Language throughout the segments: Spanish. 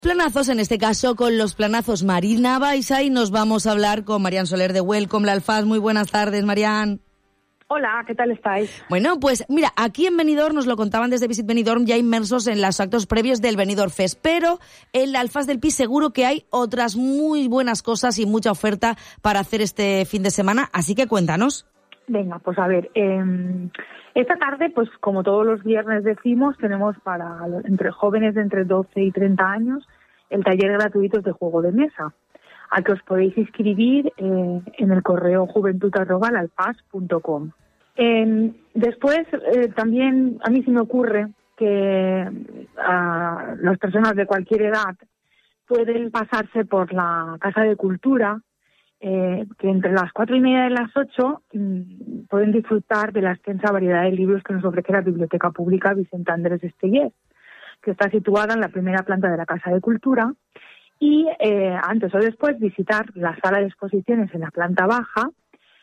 Planazos, en este caso con los planazos Marina Baixa, y nos vamos a hablar con Marian Soler de Welcome La Alfaz. Muy buenas tardes, Marian. Hola, ¿qué tal estáis? Bueno, pues mira, aquí en Benidorm, nos lo contaban desde Visit Benidorm, ya inmersos en los actos previos del Benidorm Fest, pero en la Alfaz del Pi seguro que hay otras muy buenas cosas y mucha oferta para hacer este fin de semana, así que cuéntanos. Venga, pues a ver, esta tarde, pues como todos los viernes decimos, tenemos para entre jóvenes de entre 12 y 30 años el taller gratuito de juego de mesa, al que os podéis inscribir en el correo juventud@lalfaz.com. Después, también a mí se me ocurre que las personas de cualquier edad pueden pasarse por la Casa de Cultura, que entre las 4:30 y las 8 pueden disfrutar de la extensa variedad de libros que nos ofrece la Biblioteca Pública Vicente Andrés Estellés, que está situada en la primera planta de la Casa de Cultura, y antes o después visitar la sala de exposiciones en la planta baja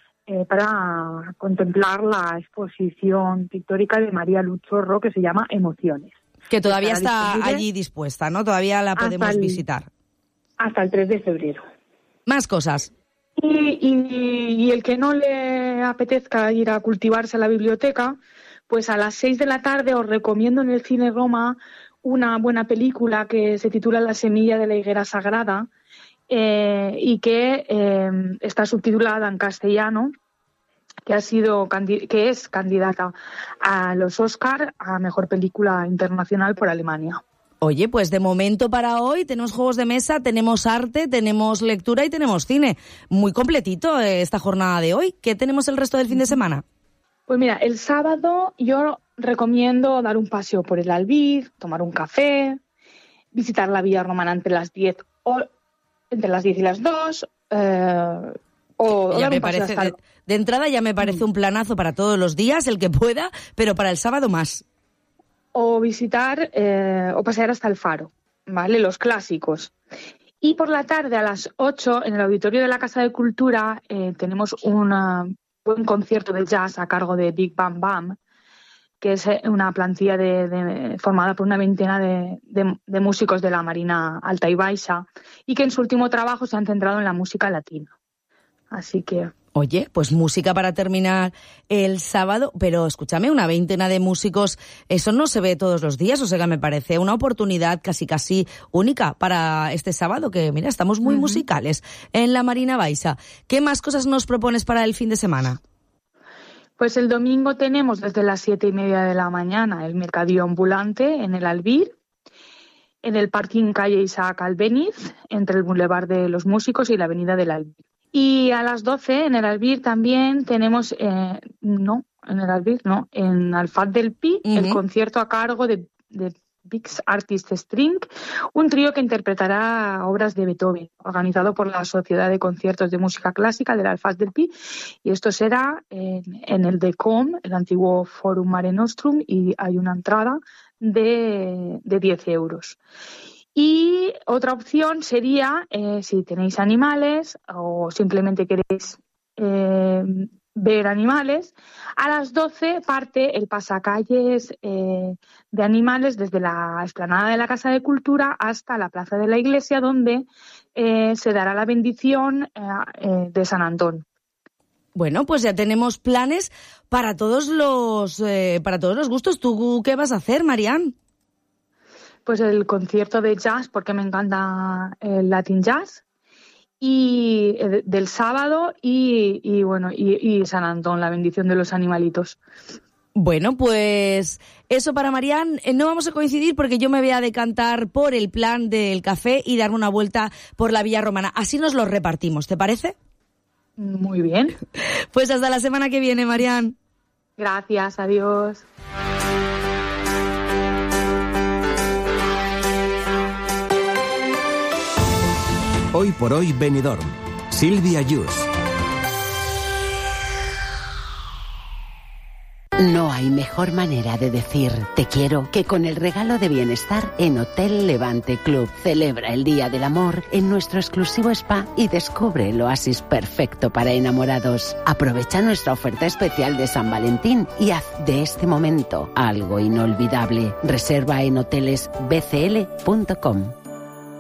para contemplar la exposición pictórica de María Luchorro que se llama Emociones. Que todavía está allí dispuesta, ¿no? Todavía la podemos visitar. Hasta el 3 de febrero. Más cosas. Y el que no le apetezca ir a cultivarse a la biblioteca, pues a las 6 de la tarde os recomiendo en el Cine Roma una buena película que se titula La semilla de la higuera sagrada, y que está subtitulada en castellano, que es candidata a los Oscar a Mejor Película Internacional por Alemania. Oye, pues de momento para hoy tenemos juegos de mesa, tenemos arte, tenemos lectura y tenemos cine. Muy completito esta jornada de hoy. ¿Qué tenemos el resto del fin de semana? Pues mira, el sábado yo recomiendo dar un paseo por el Albir, tomar un café, visitar la Villa Romana entre las 10 y las 2, o dar un paseo hasta... De entrada ya me parece un planazo para todos los días, el que pueda, pero para el sábado más. O visitar o pasear hasta el Faro, ¿vale? Los clásicos. Y por la tarde a las 8 en el auditorio de la Casa de Cultura tenemos un buen concierto de jazz a cargo de Big Bam Bam, que es una plantilla formada por una veintena de músicos de la Marina Alta y Baixa, y que en su último trabajo se han centrado en la música latina. Así que... Oye, pues música para terminar el sábado, pero escúchame, una veintena de músicos, eso no se ve todos los días, o sea que me parece una oportunidad casi única para este sábado, que mira, estamos muy musicales en la Marina Baixa. ¿Qué más cosas nos propones para el fin de semana? Pues el domingo tenemos desde las 7:30 de la mañana el mercadillo ambulante en el Albir, en el parking calle Isaac Albéniz, entre el Boulevard de los Músicos y la avenida del Albir. Y a las 12 en el Albir también tenemos, en Alfaz del Pi, el concierto a cargo de Big Artist String, un trío que interpretará obras de Beethoven, organizado por la Sociedad de Conciertos de Música Clásica del Alfaz del Pi, y esto será en el DECOM, el antiguo Forum Mare Nostrum, y hay una entrada de 10 euros. Y otra opción sería, si tenéis animales o simplemente queréis ver animales, a las 12 parte el pasacalles de animales desde la explanada de la Casa de Cultura hasta la Plaza de la Iglesia, donde se dará la bendición de San Antón. Bueno, pues ya tenemos planes para todos los gustos. ¿Tú qué vas a hacer, Marian? Pues el concierto de jazz, porque me encanta el Latin Jazz, y del sábado y San Antón, la bendición de los animalitos. Bueno, pues eso para Marian. No vamos a coincidir porque yo me voy a decantar por el plan del café y darme una vuelta por la Villa Romana. Así nos lo repartimos, ¿te parece? Muy bien. Pues hasta la semana que viene, Marian. Gracias, adiós. Hoy por hoy Benidorm. Silvia Yus. No hay mejor manera de decir te quiero que con el regalo de bienestar en Hotel Levante Club. Celebra el Día del Amor en nuestro exclusivo spa y descubre el oasis perfecto para enamorados. Aprovecha nuestra oferta especial de San Valentín y haz de este momento algo inolvidable. Reserva en hotelesbcl.com.